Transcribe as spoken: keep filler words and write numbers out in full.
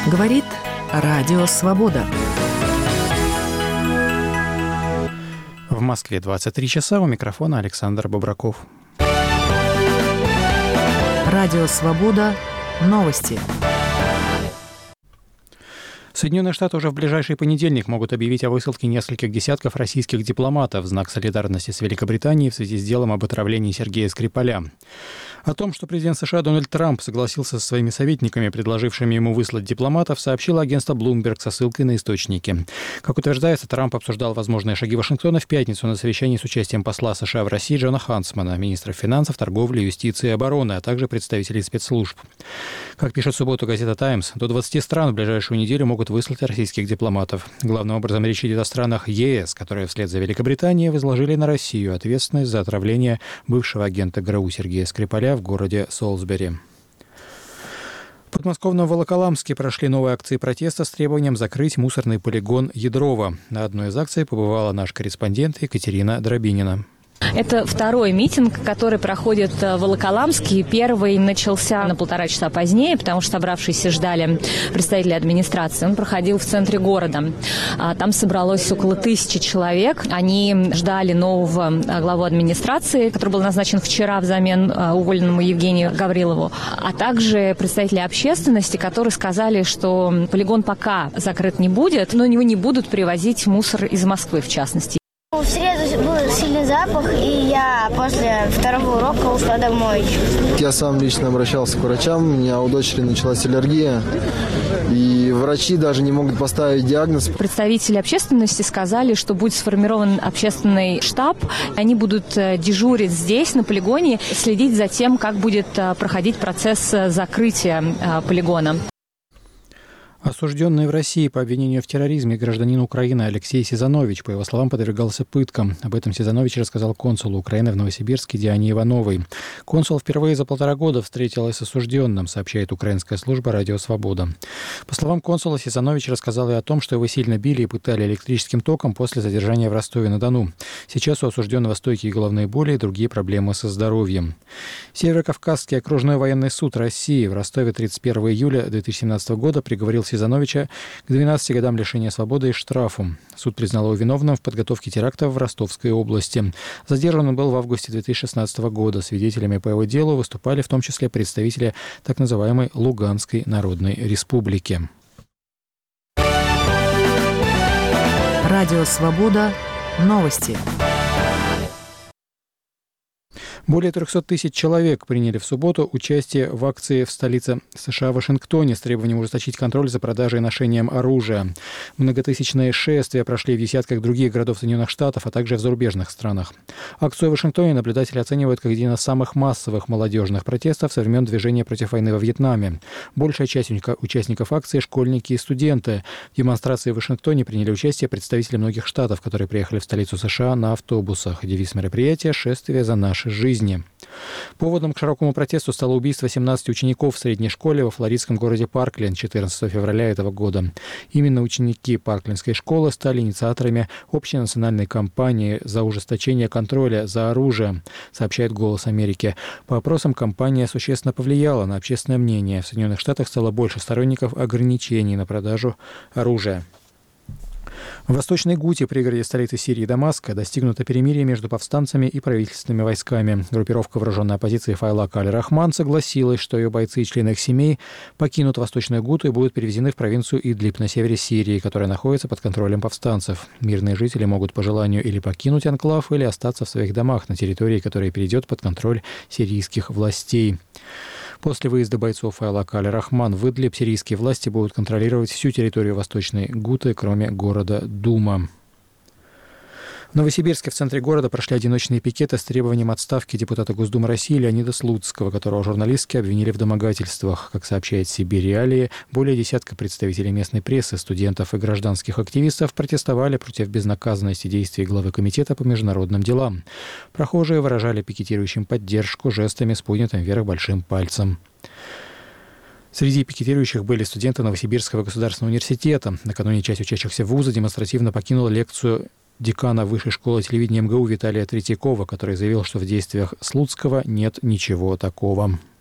Говорит Радио Свобода. В Москве двадцать три часа. У микрофона Александр Бобраков. Радио Свобода. Новости. Соединенные Штаты уже в ближайший понедельник могут объявить о высылке нескольких десятков российских дипломатов в знак солидарности с Великобританией в связи с делом об отравлении Сергея Скрипаля. О том, что президент США Дональд Трамп согласился со своими советниками, предложившими ему выслать дипломатов, сообщило агентство Bloomberg со ссылкой на источники. Как утверждается, Трамп обсуждал возможные шаги Вашингтона в пятницу на совещании с участием посла США в России Джона Хантсмана, министров финансов, торговли, юстиции и обороны, а также представителей спецслужб. Как пишет в субботу газета «Таймс», до двадцати стран в ближайшую неделю могут выслать российских дипломатов. Главным образом речь идет о странах ЕС, которые вслед за Великобританией возложили на Россию ответственность за отравление бывшего агента ГРУ Сергея Скрипаля в городе Солсбери. В подмосковном Волоколамске прошли новые акции протеста с требованием закрыть мусорный полигон Ядрово. На одной из акций побывала наш корреспондент Екатерина Дробинина. Это второй митинг, который проходит в Волоколамске. Первый начался на полтора часа позднее, потому что собравшиеся ждали представителей администрации. Он проходил в центре города. Там собралось около тысячи человек. Они ждали нового главу администрации, который был назначен вчера взамен уволенному Евгению Гаврилову, а также представители общественности, которые сказали, что полигон пока закрыт не будет, но его не будут привозить мусор из Москвы, в частности. В среду был сильный запах, и я после второго урока ушла домой. Я сам лично обращался к врачам, у меня у дочери началась аллергия, и врачи даже не могут поставить диагноз. Представители общественности сказали, что будет сформирован общественный штаб, они будут дежурить здесь, на полигоне, следить за тем, как будет проходить процесс закрытия полигона. Осужденный в России по обвинению в терроризме гражданин Украины Алексей Сизанович, по его словам, подвергался пыткам. Об этом Сизанович рассказал консулу Украины в Новосибирске Диане Ивановой. Консул впервые за полтора года встретилась с осужденным, сообщает украинская служба «Радио Свобода». По словам консула, Сизанович рассказал и о том, что его сильно били и пытали электрическим током после задержания в Ростове-на-Дону. Сейчас у осужденного стойкие головные боли и другие проблемы со здоровьем. Северокавказский окружной военный суд России в Ростове тридцать первого июля две тысячи семнадцатого года приговорил Сизановича к двенадцати годам лишения свободы и штрафу. Суд признал его виновным в подготовке терактов в Ростовской области. Задержан он был в августе две тысячи шестнадцатого года. Свидетелями по его делу выступали в том числе представители так называемой Луганской Народной Республики. Радио Свобода. Новости. Более трехсот тысяч человек приняли в субботу участие в акции в столице США Вашингтоне с требованием ужесточить контроль за продажей и ношением оружия. Многотысячные шествия прошли в десятках других городов Соединенных Штатов, а также в зарубежных странах. Акцию в Вашингтоне наблюдатели оценивают как один из самых массовых молодежных протестов со времен движения против войны во Вьетнаме. Большая часть участников акции – школьники и студенты. В демонстрации в Вашингтоне приняли участие представители многих штатов, которые приехали в столицу США на автобусах. Девиз мероприятия – «Шествие за наши жизни». Поводом к широкому протесту стало убийство семнадцати учеников в средней школе во флоридском городе Паркленд четырнадцатого февраля этого года. Именно ученики Парклендской школы стали инициаторами общенациональной кампании за ужесточение контроля за оружием, сообщает «Голос Америки». По опросам, кампания существенно повлияла на общественное мнение. В Соединенных Штатах стало больше сторонников ограничений на продажу оружия. В Восточной Гуте, пригороде столицы Сирии Дамаска, достигнуто перемирие между повстанцами и правительственными войсками. Группировка вооруженной оппозиции Файлак Аль-Рахман согласилась, что ее бойцы и члены их семей покинут Восточную Гуту и будут перевезены в провинцию Идлиб на севере Сирии, которая находится под контролем повстанцев. Мирные жители могут по желанию или покинуть анклав, или остаться в своих домах на территории, которая перейдет под контроль сирийских властей. После выезда бойцов Файлак Аль-Рахман в Идлиб сирийские власти будут контролировать всю территорию Восточной Гуты, кроме города Дума. В Новосибирске в центре города прошли одиночные пикеты с требованием отставки депутата Госдумы России Леонида Слуцкого, которого журналистки обвинили в домогательствах. Как сообщает Сибирь Реалии, более десятка представителей местной прессы, студентов и гражданских активистов протестовали против безнаказанности действий главы комитета по международным делам. Прохожие выражали пикетирующим поддержку жестами с поднятым вверх большим пальцем. Среди пикетирующих были студенты Новосибирского государственного университета. Накануне часть учащихся вуза демонстративно покинула лекцию декана Высшей школы телевидения МГУ Виталия Третьякова, который заявил, что в действиях Слуцкого нет ничего такого.